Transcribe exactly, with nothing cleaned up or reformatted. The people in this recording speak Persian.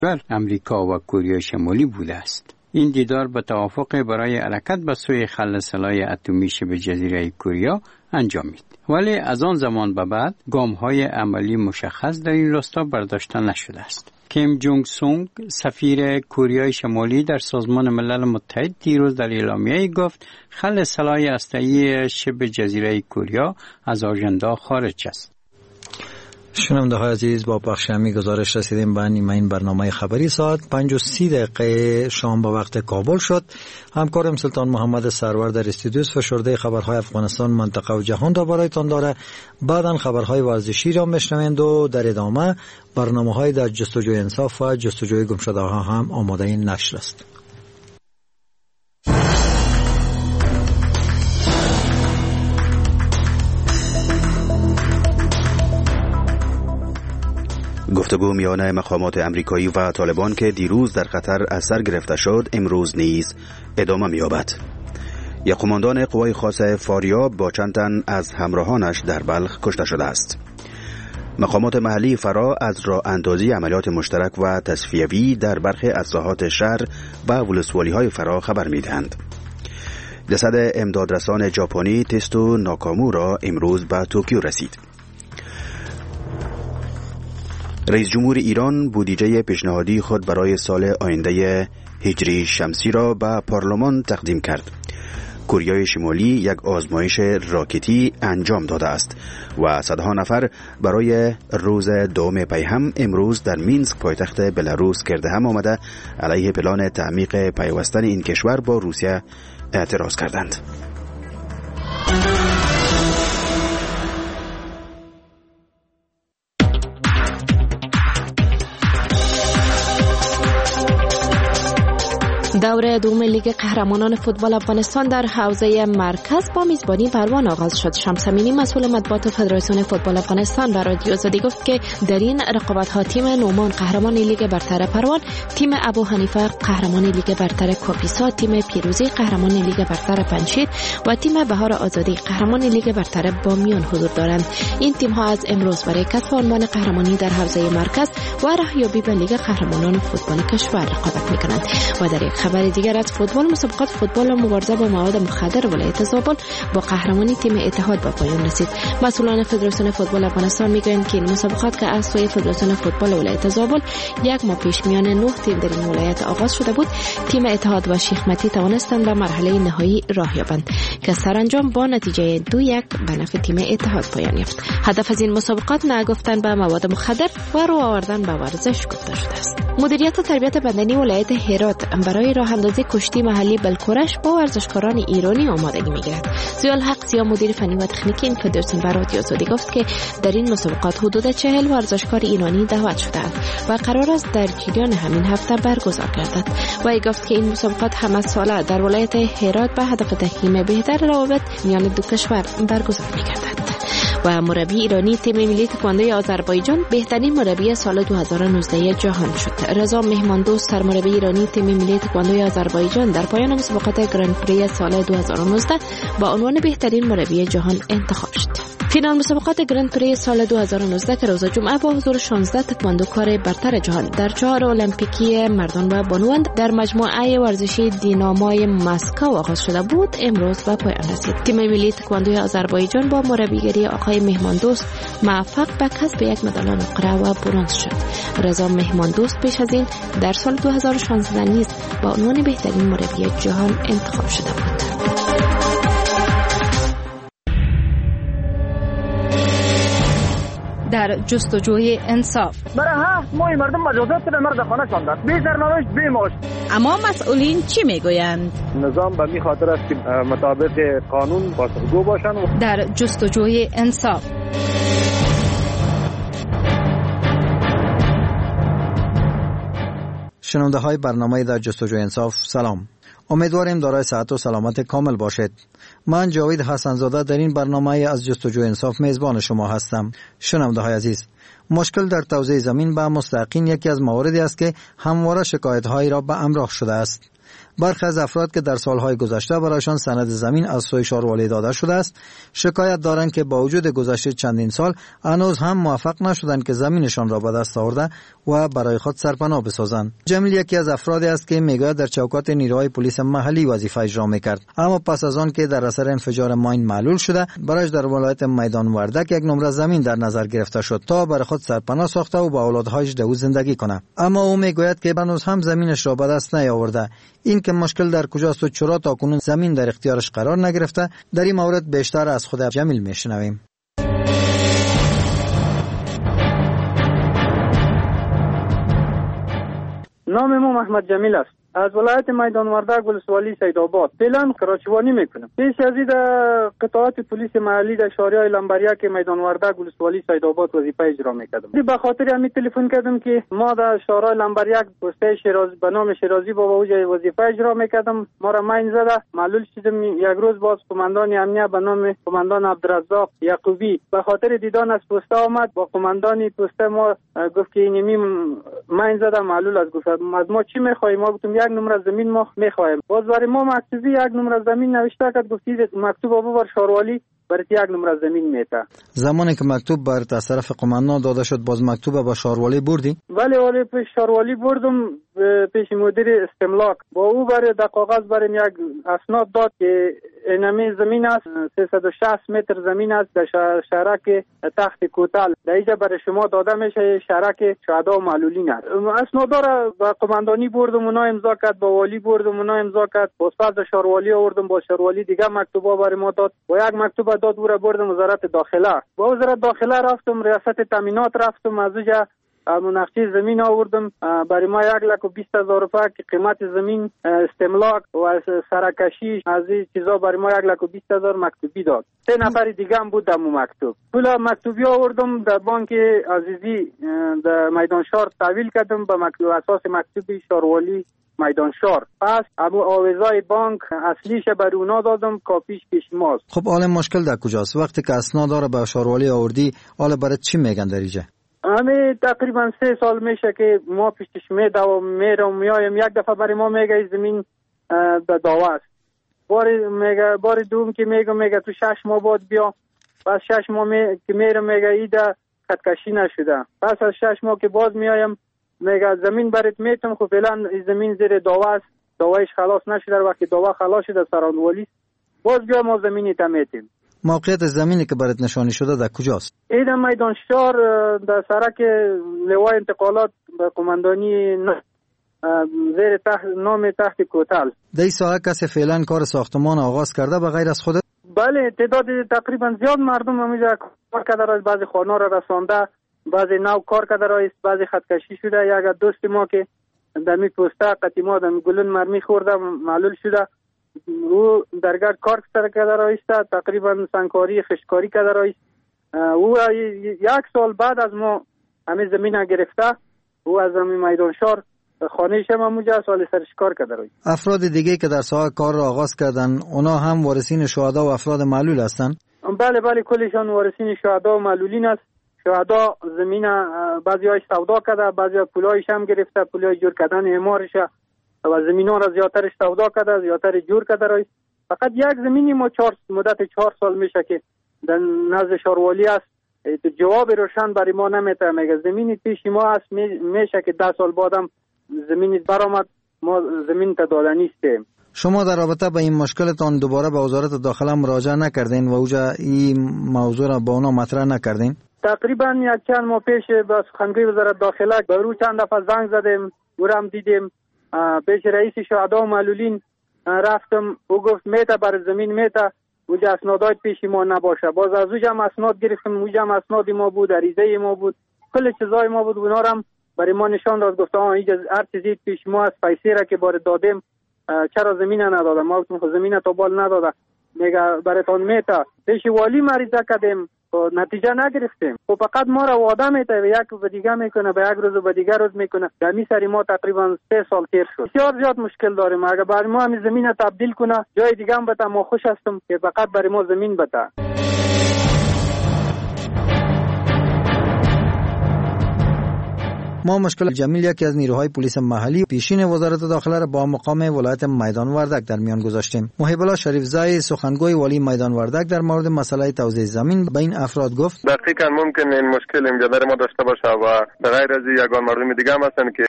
امریکا و کره شمالی بوده است. این دیدار به توافق برای حرکت به سوی خلع سلاح اتمی شبه جزیره کره انجامید. ولی از آن زمان به بعد گام‌های عملی مشخص در این راستا برداشته نشده است. کیم جونگ سونگ سفیر کره شمالی در سازمان ملل متحد دیروز در اعلامیه‌ای گفت خلع سلاح هسته‌ای شبه جزیره کره از آژاندا خارج است. شنونده های عزیز، با بخش همی گزارش رسیدیم به نیمه این برنامه خبری. ساعت پنج و سی دقیقه شام به وقت کابل شد. همکارم سلطان محمد سرور در استودیو فشرده خبرهای افغانستان، منطقه و جهان را برایتان داره. بعداً خبرهای ورزشی را میشنوید و در ادامه برنامه‌های در جستجوی انصاف و جستجوی گمشده‌ها هم آماده نشر است. گفتگو میان مقامات امریکایی و طالبان که دیروز در قطر از سر گرفته شد امروز نیز ادامه می‌یابد. یک قماندان قوای خاصه فاریاب با چند تن از همراهانش در بلخ کشته شده است. مقامات محلی فرا از راه اندازی عملیات مشترک و تصفیوی در برخی از ساحات شهر و ولسوالی‌های فرا خبر می‌دهند. جسد امدادرسان ژاپنی تستو ناکامورا امروز به توکیو رسید. رئیس جمهور ایران بودجه پیشنهادی خود برای سال آینده هجری شمسی را به پارلمان تقدیم کرد. کره شمالی یک آزمایش راکتی انجام داده است و صدها نفر برای روز دوم پیهم امروز در مینسک پایتخت بلاروس گرد هم آمده علیه پلان تعمیق پیوستن این کشور با روسیه اعتراض کردند. دوره دوم لیگ قهرمانان فوتبال افغانستان در حوزه مرکز با میزبانی پروان آغاز شد. شمس امینی مسئول مطبوعات فدراسیون فوتبال افغانستان به رادیو آزادی گفت که در این رقابت‌ها تیم نومان قهرمان لیگ برتر پروان، تیم ابو حنیفه قهرمان لیگ برتر کاپیسا، تیم پیروزی قهرمان لیگ برتر پنجشیر و تیم بهار آزادی قهرمان لیگ برتر بامیان حضور دارند. این تیم‌ها از امروز برای کسب عنوان قهرمانی در حوزه مرکز و راهیابی به لیگ قهرمانان فوتبال کشور رقابت می‌کنند. و در خبر دیگر از فوتبال، مسابقات فوتبال و مبارزه با مواد مخدر ولایت زابل با قهرمانی تیم اتحاد به پایان رسید. مسئولان فدراسیون فوتبال افغانستان میگویند که این مسابقات که از سوی فدراسیون فوتبال ولایت زابل یک ماه پیش میان نه تیم در این ولایت آغاز شده بود، تیم اتحاد و شیخ متی توانستند به مرحله نهایی راه یابند که سرانجام با نتیجه دو یک به نفع تیم اتحاد پایان یافت. هدف از این مسابقات نگفتن به مواد مخدر و رو آوردن به ورزش گفته شده است. مدیریت تربیت بدنی ولایت هرات برای راه اندازی کشتی محلی بلکورش با ورزشکاران ایرانی آمادگی میگیرد. ضیاء الحق سیا مدیر فنی و تکنیکی این فدراسیون به رادیو آزادی گفت که در این مسابقات حدود چهل ورزشکار ایرانی دعوت شده‌اند و قرار است در جریان همین هفته برگزار گردد. و ای گفت که این مسابقات همه ساله در ولایت هرات به هدف تحکیم بهتر روابط میان دو کشور برگزار می‌گردد. و مربی ایرانی تیم ملی تکواندوی آذربایجان بهترین مربی سال دو هزار و نوزده جهان شد. رضا مهماندوست سرمربی ایرانی تیم ملی تکواندوی آذربایجان در پایان مسابقات گرند پری سال دو هزار و نوزده با عنوان بهترین مربی جهان انتخاب شد. فینال مسابقات گرند پری سال دو هزار و نوزده که روز جمعه با حضور شانزده تکواندوکار برتر جهان در چهار المپیکی مردان و بانوان در مجموعه ورزشی دینامای مسکو آغاز شده بود، امروز به پایان رسید. تیم ملی تکواندوی آذربایجان با مربیگری آقای مهماندوست موفق به کسب یک مدال نقره و برنز شد. رضا مهماندوست پیش از این در سال دو هزار و شانزده نیز با عنوان بهترین مربی جهان انتخاب شده بود. در جستجوی انصاف برای هفت ماه مردم مجازات به مرد خانه شاندند، بی سرنوشت بی معاش. اما مسئولین چی میگویند؟ نظام به این خاطر است که مطابق قانون پاسخگو باشند. در جستجوی انصاف شنونده های برنامه در جستجوی انصاف، سلام. امیدواریم دارای صحت و سلامت کامل باشید. من جاوید حسنزاده در این برنامه از جستجوی انصاف میزبان شما هستم. شنونده های عزیز، مشکل در توزیع زمین به مستحقین یکی از مواردی است که همواره شکایت هایی را به همراه شده است. برخی از افراد که در سالهای گذشته برایشان سند زمین از سوی شاروالی داده شده است شکایت دارند که با وجود گذشته چندین سال هنوز هم موفق نشدند که زمینشان را به دست آورده و برای خود سرپناه بسازند. جمیل یکی از افرادی است که میگوید در چوکات نیروهای پلیس محلی وظیفه اجرا میکرد، اما پس از آن که در اثر انفجار ماین معلول شده برایش در ولایت میدان وردک یک نمره زمین در نظر گرفته شد تا برای خود سرپناه ساخته و با اولادهایش در او زندگی کنه. اما او میگوید که هنوز هم زمینش را به دست نیاورده. این که مشکل در کجاست و چرا تاکنون زمین در اختیارش قرار نگرفته، در این مورد بیشتر از خود جمیل میشنویم. نام ما محمد جمیل است. از ولایت میدان وردک ولسوالی سیدآباد. فعلا کراچوانی میکنم. پیش از این قطعات پلیس محلی در شهریه لنبریک میدان وردک ولسوالی سیدآباد وظیفه اجرا میکردم. به خاطر همین تلفن کردم که ما در شهریه لنبریک پسته شیراز به نام شیرازی بابا اوجه وظیفه اجرا میکردم. ما را ماین زده معلول شدم. یک روز باز قماندان امنیت به نام قماندان عبدالرزاق یعقوبی به خاطر دیدن از پسته آمد. با قماندانی پسته ما گفت که اینمی ماین زده معلول از گفت از ما چی میخوای؟ ما گفتم یک نمره زمین ما میخوایم. باز برای ما مکتوبی یک نمره زمین نوشته کرد، گفتید مکتوب ابو بر شاروالی برای یک نمره زمین میته. زمانی که مکتوب بر طرف قماندان داده شد باز مکتوب با شاروالی بردی؟ بله ولی پیش شاروالی بردم پیش مدیر استملاک. با او برای در کاغذ برای یک اسناد داد که اینمی زمین است سیصد و شصت متر زمین است در شهرک تخت کوتل. در اینجا برای شما داده میشه شهرک شهدا و معلولین است. اسنادا را با قماندانی بردم اونا امضا کرد، با والی بردم اونا امضا کرد. باز پس شاروالی آوردم با شاروالی دیگه مکتوبا برای ما داد. با یک مکتوب داد او را بردم وزارت داخله. با وزارت داخله رفتم ریاست تامینات رفتم از اونجا مناقشه زمین آوردم برای ما یک لک و بیست هزار روپیه که قیمت زمین استملاک و سرکشی از این چیزا برای ما یک لک و بیست هزار مکتوبی داد. سه نفر دیگه هم بود در مکتوب. پول مکتوبی آوردم در بانک عزیزی در میدان شهر تحویل کردم به مکتوب اساس مکتوبی شاروالی میدان شهر. پس ابو آویزای بانک اصلیش بر اونا دادم، کاپیش پیش ماست. خب حالا مشکل در کجاست؟ وقتی که اسناد را به شاروالی آوردی حالا برای چی میگن در اینجا؟ همه تقریبا سه سال میشه که ما پیشش میدوام میرم میایم. یک دفعه برای ما میگه زمین به دعوا است. بار میگه بار دوم که میگه میگه تو شش ماه بعد بیا. پس شش ماه می... که میرم میگه ایده خطکشی نشده. پس از شش ماه که باز میایم میگه زمین برات میتم. خب فعلا زمین زیر دعوا است، دعوایش خلاص نشده. وقتی دعوا خلاص شده سراندوالی باز بیا ما زمینی تمیتیم. موقعیت زمینی که برات نشانی شده در کجاست؟ ایده میدان شهر در سرک لوای انتقالات به قماندانی زیر تحت نام تخت کوتل. در این ساحه کسی فعلا کار ساختمان آغاز کرده به غیر از خودت؟ بله تعداد تقریبا زیاد مردم همیشه کار کرده است. بعضی خانه را رسانده، بعضی نو کار کرده است، بعضی خطکشی شده. یک دوست ما که در می پوسته قدیما در گلون مرمی خورده معلول شده، او درگاه کار کرده است. تقریبا سنگکاری خشکاری کرده است. او یک سال بعد از ما همین زمین گرفته. او از همین میدان شهر خانه شما موجه سال سرش کار کرده است. افراد دیگه که در ساحه کار را آغاز کردن اونا هم وارثین شهدا و افراد معلول هستند؟ بله بله کلشان وارثین شهدا و معلولین است. شهدا زمین بعضی هایش سودا کرده، بعضی ها پولایش هم گرفته، پولای جور کردن امارش و زمین ها را زیادترش سودا کرده، زیادتر جور کرده است. فقط یک زمینی ما چهار مدت چهار سال میشه که در نزد شاروالی است. جواب روشن برای ما نمیده. میگه زمینی پیش ما است، میشه که ده سال بعدم زمینی برآمد ما زمین تا داده نیستیم. شما در رابطه با این مشکلتان دوباره به وزارت داخله مراجعه نکردین و اوجا این موضوع را با اونا مطرح نکردین؟ تقریبا یک چند ماه پیش با سخنگوی وزارت داخله به رو چند دفعه زنگ زدیم، او را هم دیدیم. پیش رئیس شهدا و معلولین رفتم، او گفت میته بر زمین میته، اوجا اسنادات پیش ما نباشه. باز از اوجا هم اسناد گرفتم، اوجا هم اسناد ما بود، عریضه ما بود، کل چیزای ما بود. اونا هم برای ما نشان داد، گفت آها اینجا هر چیزی پیش ما است، پیسه را که بار دادیم چرا زمین نداده؟ ما گفتم زمین تا بال نداده. میگه براتون میته. پیش والی مریضه کردیم، نتیجه نگرفتیم. خب فقط ما را وعده میده، یک به دیگه میکنه، به یک روز به دیگه روز میکنه. دمی سری ما تقریبا سه سال تیر شد. بسیار زیاد مشکل داریم. اگه برای ما همین زمین تبدیل کنه جای دیگه هم بده، ما خوش هستم که فقط برای ما زمین بده. ما مشکل جمیل یکی از نیروهای پلیس محلی پیشین وزارت داخله را با مقام ولایت میدان وردک در میان گذاشتیم. محب الله شریف زای سخنگوی والی میدان وردک در مورد مسئله توزیع زمین به این افراد گفت دقیقاً ممکن این مشکل اینجا در ما داشته باشه و به غیر از یگان مردم دیگه هم هستن که